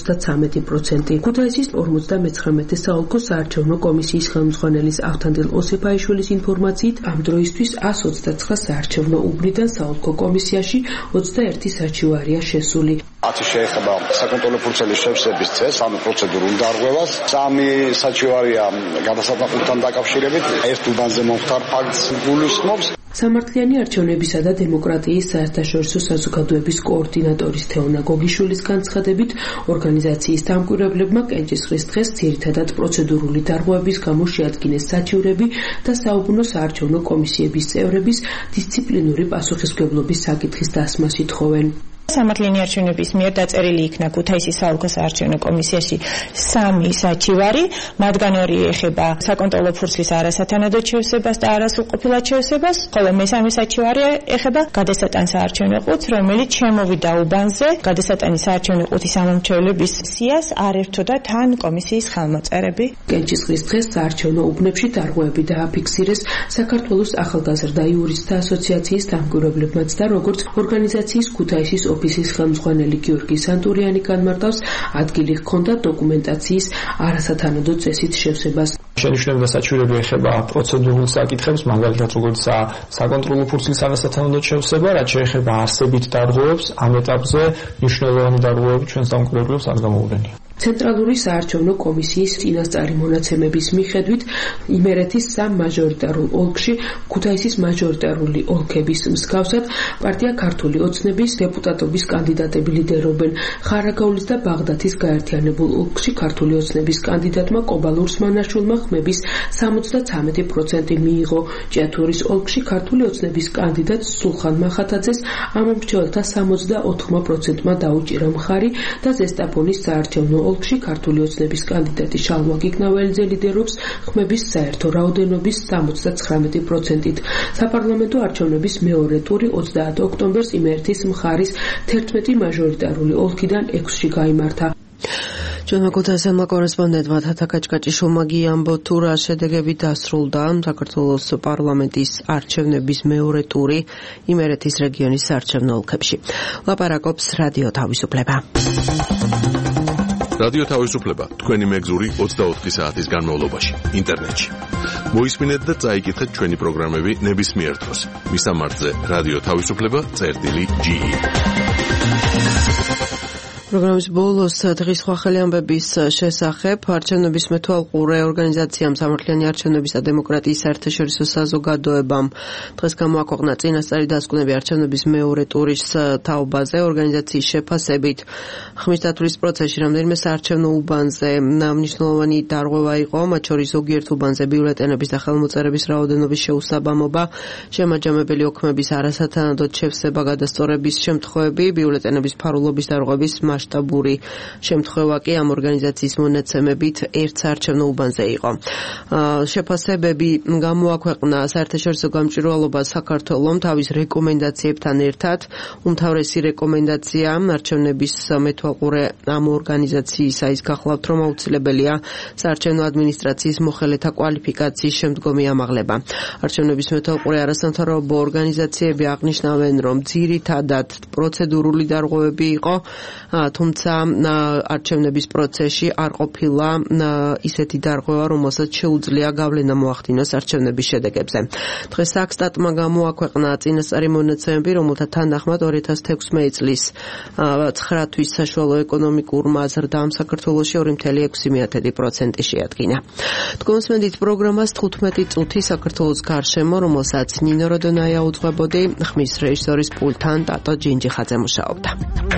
33%. ქუთაისის 59 საოლქო საარჩევნო კომისიის ხელმძღვანელის ავთანდილ ოსეფაიშვილის ინფორმაციით ამ დროისთვის 129 საარჩევნო უბნიდან საოლქო კომისიაში 21 საჩივარია შესული. 10 შეეხება საკონტროლო ფურცლის შევსების წესს, ანუ პროცედურულ დარღვევას. 3 საჩივარია გადასატანხმებთან დაკავშირებით, ერთ უბანზე მომხდარ ფაქტს გულისხმობს. სამართლიანი არჩევნებისა და დემოკრატიის საერთაშორისო საზოგადოების კოორდინატორის თეონა გოგიშვილის განცხადებით, ორგანიზაციის დამკვირვებლებმა კენჭისყრის დღეს ძირითადად პროცედურული დარღვევების გამო შეადგინეს საჩივრები და საუბნო საარჩევნო კომისიების წევრების დისციპლინური პასუხისმგებლობის საკითხის დასმას ითხოვენ. სამართლიანი არჩევნების მიერ დაწერილი იქნა ქუთაისის საოლქო საარჩევნო კომისიაში 3 საჩივარი, მათგან 2 ეხება საკონტროლო ფურცლის არასათანადო შევსებას და არასრულყოფილად შევსებას, ხოლო მესამე საჩივარი ეხება გადასატან საარჩევნო ყუთს, რომელიც შემოვიდა უბანზე. გადასატანის საარჩევნო ყუთის ამომრჩევლების სიას არ ერთოდა თან კომისიის ხელმოწერები. კენჭისყრის დღეს საარჩევნო უბნებში დარღვევები დააფიქსირეს საქართველოს ახალგაზრდა იურისტთა ასოციაციის დამკვირვებლებმაც და როგორც ორგანიზაციის ქუთაისის ოფისის ხელმძღვანელი გიორგი სანტურიანი განმარტავს, ადგილი ჰქონდა დოკუმენტაციის არასათანადო წესით შევსებას. შენიშვნები და საჩივრები ეხება პროცედურულ საკითხებს, მაგალითად როგორც საკონტროლო ფურცლის არასათანადო შევსება, რაც შეეხება არსებით დარღვევებს, ამ ეტაპზე მნიშვნელოვანი დარღვევები ჩვენს დამკვირვებლებს არ გამოუვლენია. ცენტრალური საარჩევნო კომისიის წინასწარი მონაცემების მიხედვით, იმერეთის 3 მაჟორიტარულ ოლქში ქუთაისის მაჟორიტარული ოლქების მსგავსად პარტია ქართული ოცნების დეპუტატობის კანდიდატები ლიდერობენ. ხარაგაულის და ბაღდათის გაერთიანებულ ოლქში ქართული ოცნების კანდიდატმა კობალურს მანაშვილმა ხმების 73% მიიღო. ჭიათურის ოლქში ქართული ოცნების კანდიდატს სულხან მახათაძეს ამომრჩეველთა 64%-მა დაუჭირა მხარი და ზესტაფონის საარჩევნო ოლქში ქართული ოცნების კანდიდატი შალვა გიგნაველიძე ლიდერობს ხმების საერთო რაოდენობის 79%-ით. საპარლამენტო არჩევნების მეორე ტური 30 ოქტომბერს იმერეთის მხარის 11 მაჟორიტარული ოლქიდან 6-ში გაიმართა. ჩვენმა ქუთაისელმა კორესპონდენტმა თათა კაჭკაჭიშვილმა გიამბო თუ რა შედეგები დასრულდა საქართველოს პარლამენტის არჩევნების მეორე ტური იმერეთის რეგიონის საარჩევნო ოლქებში. ლაპარაკობს რადიო თავისუფლება. რადიო თავისუფლება თქვენი მეგზური 24 საათის განმავლობაში ინტერნეტში. მოისმინეთ და წაიკითხეთ ჩვენი პროგრამები ნებისმიერ დროს. მისამართზე რადიო თავისუფლება.ge. პროგრამის ბოლოს დღის სხვა ხელი ამბების შესახებ არჩევნების მეთვალყურე ორგანიზაციამ სამართლიანი არჩევნების და დემოკრატიის საერთაშორისო საზოგადოებამ დღეს გამოაქვეყნა წინასწარი დასკვნები არჩევნების მეორე ტურის თაობაზე. ორგანიზაციის შეფასებით ხმის დათვლის პროცესში რამდენიმე საარჩევნო უბანზე მნიშვნელოვანი დარღვევა იყო, მათ შორის ზოგიერთ უბანზე ბიულეტენების და ხელმოწერების რაოდენობის შეუსაბამობა, შემაჯამებელი ოქმების არასათანადოდ შევსება, გადასწორების შემთხვევები, ბიულეტენების ფარულობის დარღვევის მასშტაბური შემთხვევა კი ამ ორგანიზაციის მონაცემებით ერთ საარჩევნო უბანზე იყო. შეფასებები გამოაქვეყნა საერთაშორისო გამჭვირვალობა საქართველოს თავის რეკომენდაციებთან ერთად. უმთავრესი რეკომენდაცია არჩევნების მეთვალყურე ამ ორგანიზაციისა ის გახლავთ, რომ აუცილებელია საარჩევნო ადმინისტრაციის მოხელეთა კვალიფიკაციის შემდგომი ამაღლება. არჩევნების მეთვალყურე არასამთავრობო ორგანიზაციები აღნიშნავენ, რომ ძირითადად პროცედურული დარღვევები იყო, თუმცა არჩევნების პროცესში არ ყოფილა ისეთი დარღვევა, რომელსაც შეუძლია გავლენა მოახდინოს არჩევნების შედეგებზე. დღეს საქსტატმა გამოაქვეყნა წინასწარი მონაცემები, რომელთა თანახმად 2016 წლის 9 თვის საშუალო ეკონომიკურმა ზრდამ საქართველოში 2.6% შეადგინა. თქვენსმენდით პროგრამას 15 წუთი საქართველოს გარშემო, რომელსაც ნინო როდონაია უძღვებოდი, ხმის რეჟისორის პულტთან ტატო ჯინჯიხაძე მუშაობდა.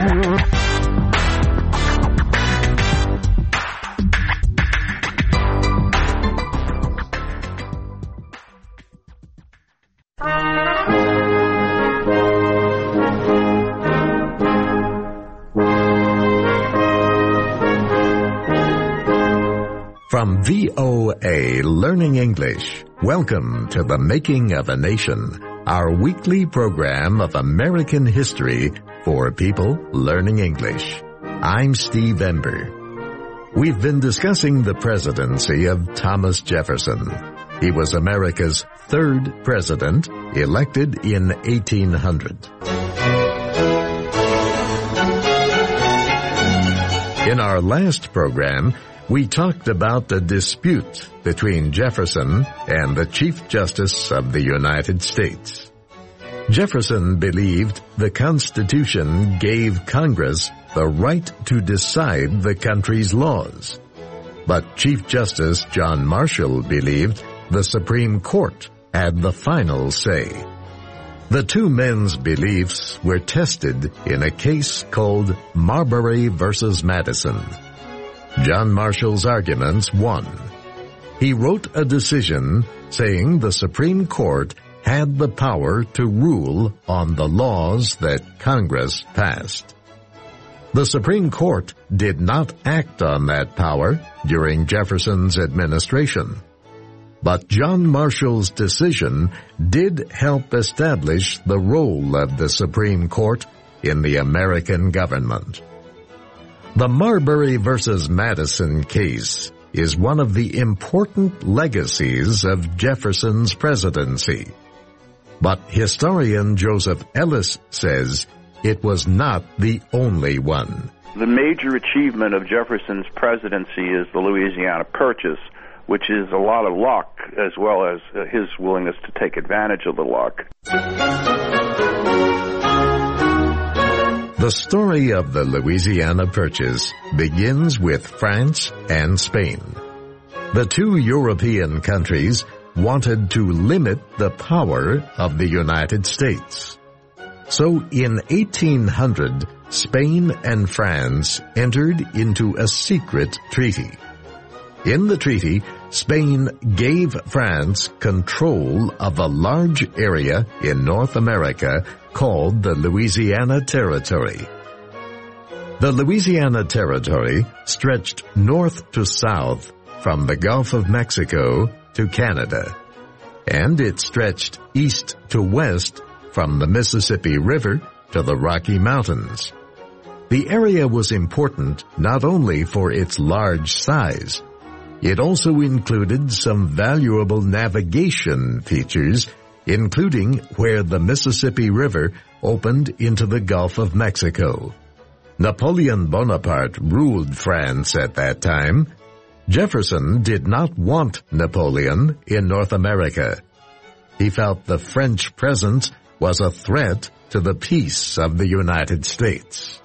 From VOA Learning English, welcome to The Making of a Nation. our weekly program of American history for people learning English. I'm Steve Ember. We've been discussing the presidency of Thomas Jefferson. He was America's third president, elected in 1800. In our last program, we talked about the dispute between Jefferson and the Chief Justice of the United States. Jefferson believed the Constitution gave Congress the right to decide the country's laws. But Chief Justice John Marshall believed the Supreme Court had the final say. The two men's beliefs were tested in a case called Marbury versus Madison. John Marshall's arguments won. He wrote a decision saying the Supreme Court had the power to rule on the laws that Congress passed. The Supreme Court did not act on that power during Jefferson's administration. But John Marshall's decision did help establish the role of the Supreme Court in the American government. The Marbury versus Madison case is one of the important legacies of Jefferson's presidency. But historian Joseph Ellis says it was not the only one. The major achievement of Jefferson's presidency is the Louisiana Purchase, which is a lot of luck as well as his willingness to take advantage of the luck. The story of the Louisiana Purchase begins with France and Spain. The two European countries wanted to limit the power of the United States. So in 1800, Spain and France entered into a secret treaty. In the treaty, Spain gave France control of a large area in North America called the Louisiana Territory. The Louisiana Territory stretched north to south from the Gulf of Mexico to Canada, and it stretched east to west from the Mississippi River to the Rocky Mountains. The area was important not only for its large size, it also included some valuable navigation features, including where the Mississippi River opened into the Gulf of Mexico. Napoleon Bonaparte ruled France at that time. Jefferson did not want Napoleon in North America. He felt the French presence was a threat to the peace of the United States.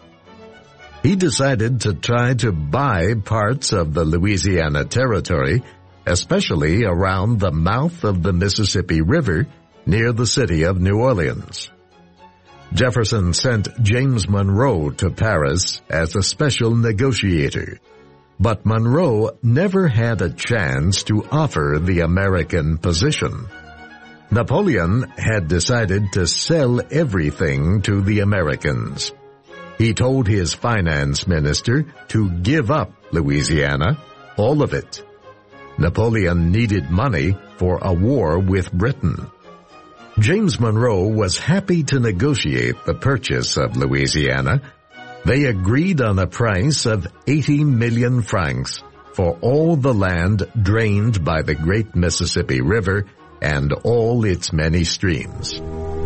He decided to try to buy parts of the Louisiana Territory, especially around the mouth of the Mississippi River near the city of New Orleans. Jefferson sent James Monroe to Paris as a special negotiator, but Monroe never had a chance to offer the American position. Napoleon had decided to sell everything to the Americans. He told his finance minister to give up Louisiana, all of it. Napoleon needed money for a war with Britain. James Monroe was happy to negotiate the purchase of Louisiana. They agreed on a price of 80 million francs for all the land drained by the great Mississippi River and all its many streams.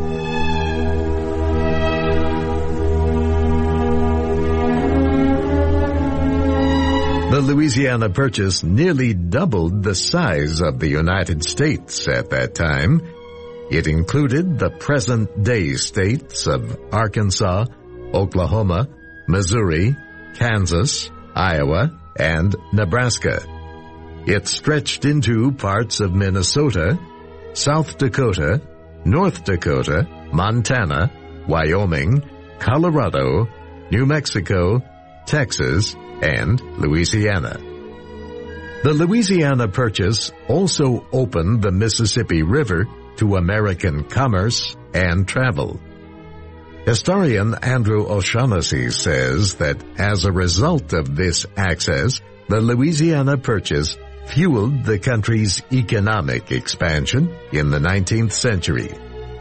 The Louisiana Purchase nearly doubled the size of the United States at that time. It included the present-day states of Arkansas, Oklahoma, Missouri, Kansas, Iowa, and Nebraska. It stretched into parts of Minnesota, South Dakota, North Dakota, Montana, Wyoming, Colorado, New Mexico, Texas, and Louisiana. The Louisiana Purchase also opened the Mississippi River to American commerce and travel. Historian Andrew O'Shaughnessy says that as a result of this access, the Louisiana Purchase fueled the country's economic expansion in the 19th century.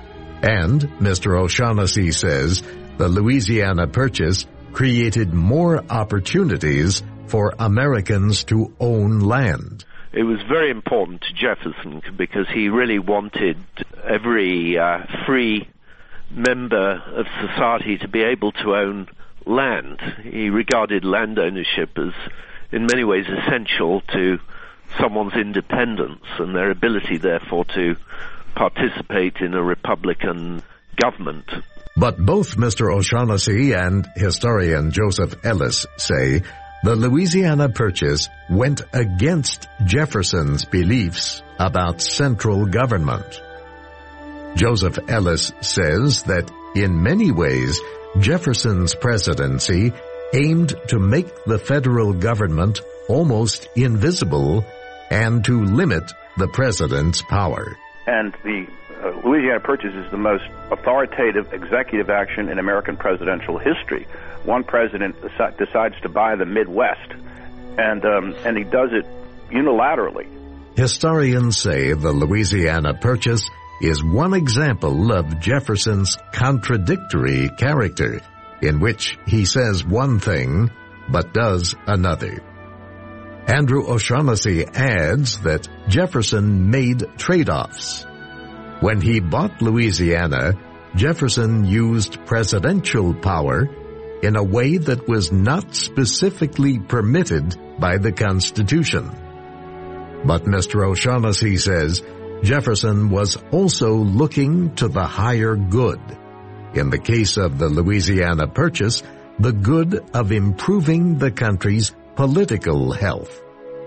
And Mr. O'Shaughnessy says the Louisiana Purchase created more opportunities for Americans to own land. It was very important to Jefferson because he really wanted every free member of society to be able to own land. He regarded land ownership as, in many ways, essential to someone's independence and their ability, therefore, to participate in a Republican government. But both Mr. O'Shaughnessy and historian Joseph Ellis say the Louisiana Purchase went against Jefferson's beliefs about central government. Joseph Ellis says that in many ways, Jefferson's presidency aimed to make the federal government almost invisible and to limit the president's power. And the Louisiana Purchase is the most authoritative executive action in American presidential history. One president decides to buy the Midwest, and he does it unilaterally. Historians say the Louisiana Purchase is one example of Jefferson's contradictory character, in which he says one thing but does another. Andrew O'Shaughnessy adds that Jefferson made trade-offs. When he bought Louisiana, Jefferson used presidential power in a way that was not specifically permitted by the Constitution. But Mr. O'Shaughnessy says Jefferson was also looking to the higher good. In the case of the Louisiana Purchase, the good of improving the country's political health.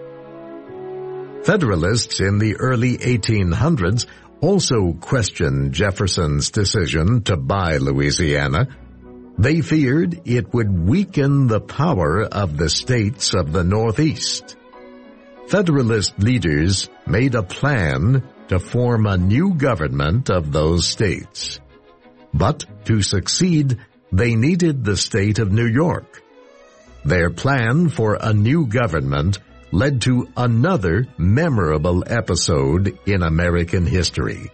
Federalists in the early 1800s also questioned Jefferson's decision to buy Louisiana. They feared it would weaken the power of the states of the Northeast. Federalist leaders made a plan to form a new government of those states. But to succeed, they needed the state of New York. Their plan for a new government led to another memorable episode in American history.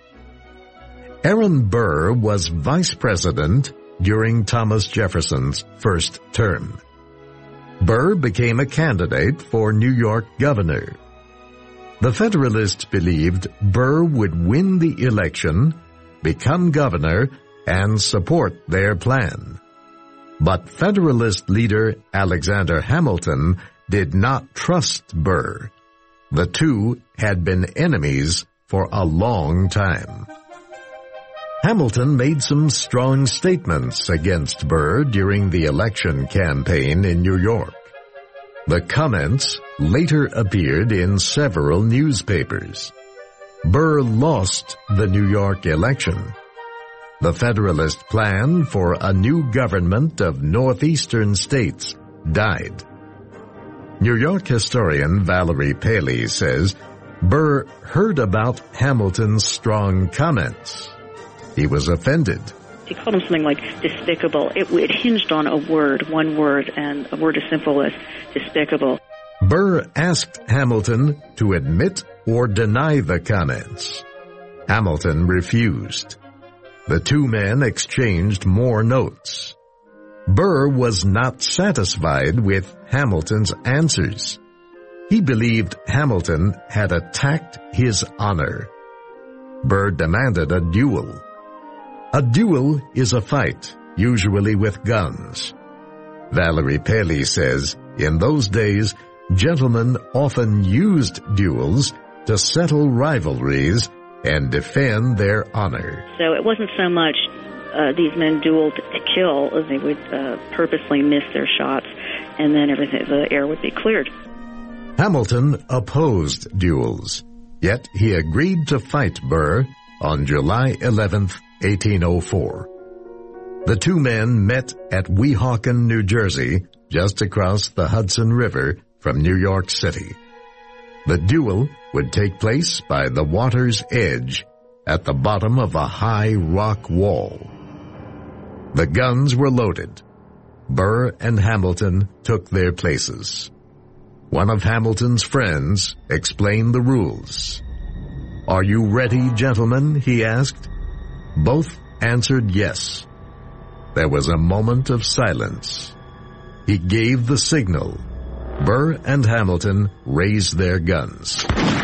Aaron Burr was vice president during Thomas Jefferson's first term. Burr became a candidate for New York governor. The Federalists believed Burr would win the election, become governor, and support their plan. But Federalist leader Alexander Hamilton did not trust Burr. The two had been enemies for a long time. Hamilton made some strong statements against Burr during the election campaign in New York. The comments later appeared in several newspapers. Burr lost the New York election. The Federalist plan for a new government of northeastern states died. New York historian Valerie Paley says Burr heard about Hamilton's strong comments. He was offended. He called him something like despicable. It hinged on a word, one word, and a word as simple as despicable. Burr asked Hamilton to admit or deny the comments. Hamilton refused. The two men exchanged more notes. Burr was not satisfied with Hamilton's answers. He believed Hamilton had attacked his honor. Burr demanded a duel. A duel is a fight, usually with guns. Valerie Paley says, in those days, gentlemen often used duels to settle rivalries and defend their honor. So it wasn't so much these men dueled to kill as they would purposely miss their shots, and then the air would be cleared. Hamilton opposed duels, yet he agreed to fight Burr on July 11th, 1804. The two men met at Weehawken, New Jersey, just across the Hudson River from New York City. The duel would take place by the water's edge at the bottom of a high rock wall. The guns were loaded. Burr and Hamilton took their places. One of Hamilton's friends explained the rules. "Are you ready, gentlemen?" he asked. Both answered yes. There was a moment of silence. He gave the signal. Burr and Hamilton raised their guns.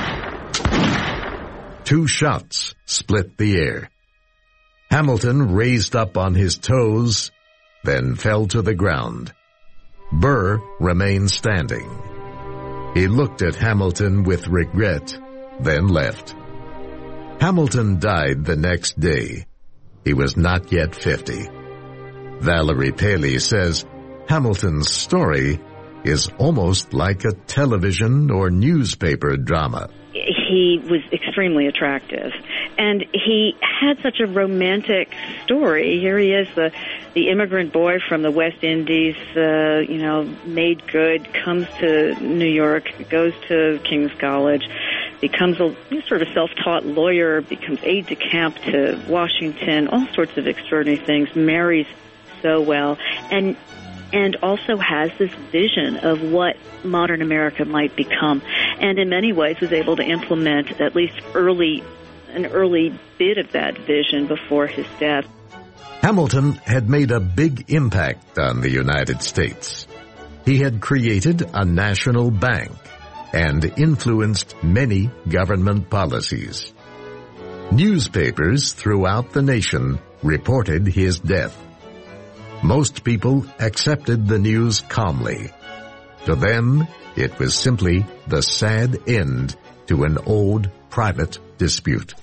2 shots split the air. Hamilton raised up on his toes, then fell to the ground. Burr remained standing. He looked at Hamilton with regret, then left. Hamilton died the next day. He was not yet 50. Valerie Paley says Hamilton's story is almost like a television or newspaper drama. He was extremely attractive, and he had such a romantic story. Here he is, the immigrant boy from the West Indies, made good, comes to New York, goes to King's College, becomes a sort of self-taught lawyer, becomes aide-de-camp to Washington, all sorts of extraordinary things, marries so well, and also has this vision of what modern America might become, and in many ways was able to implement at least an early bit of that vision before his death. Hamilton had made a big impact on the United States. He had created a national bank and influenced many government policies. Newspapers throughout the nation reported his death. Most people accepted the news calmly. To them, it was simply the sad end to an old private dispute.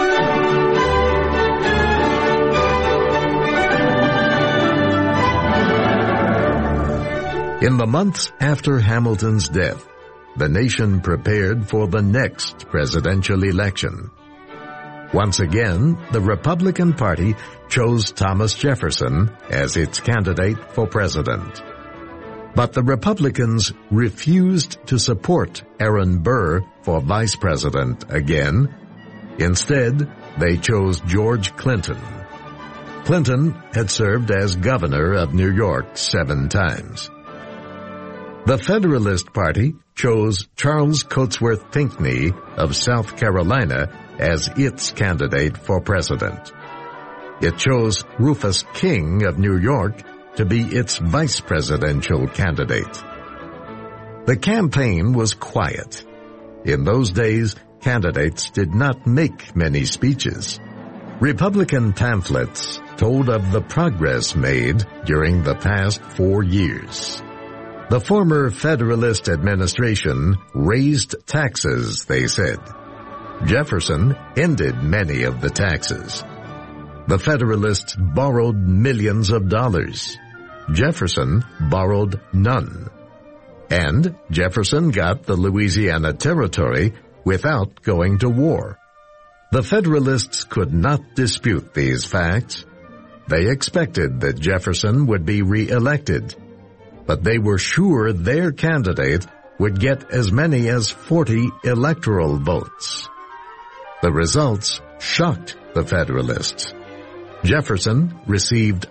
In the months after Hamilton's death, the nation prepared for the next presidential election. Once again, the Republican Party chose Thomas Jefferson as its candidate for president. But the Republicans refused to support Aaron Burr for vice president again. Instead, they chose George Clinton. Clinton had served as governor of New York 7 times. The Federalist Party chose Charles Cotesworth Pinckney of South Carolina as its candidate for president. It chose Rufus King of New York to be its vice presidential candidate. The campaign was quiet. In those days, candidates did not make many speeches. Republican pamphlets told of the progress made during the past 4 years. The former Federalist administration raised taxes, they said. Jefferson ended many of the taxes. The Federalists borrowed millions of dollars. Jefferson borrowed none. And Jefferson got the Louisiana Territory without going to war. The Federalists could not dispute these facts. They expected that Jefferson would be re-elected, but they were sure their candidate would get as many as 40 electoral votes. The results shocked the Federalists. Jefferson received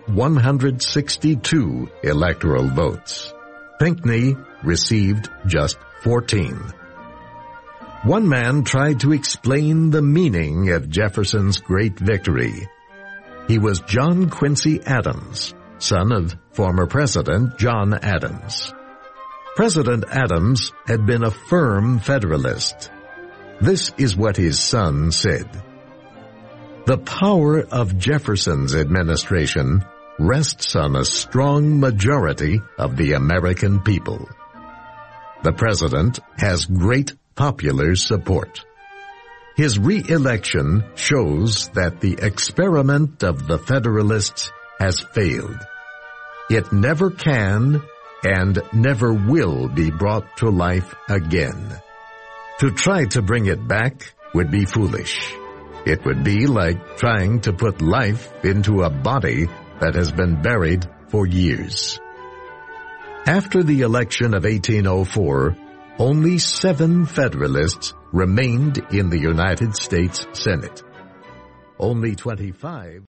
162 electoral votes. Pinckney received just 14. One man tried to explain the meaning of Jefferson's great victory. He was John Quincy Adams, son of former President John Adams. President Adams had been a firm Federalist. This is what his son said. The power of Jefferson's administration rests on a strong majority of the American people. The president has great popular support. His re-election shows that the experiment of the Federalists has failed. It never can and never will be brought to life again. To try to bring it back would be foolish. It would be like trying to put life into a body that has been buried for years. After the election of 1804, only 7 Federalists remained in the United States Senate. Only 25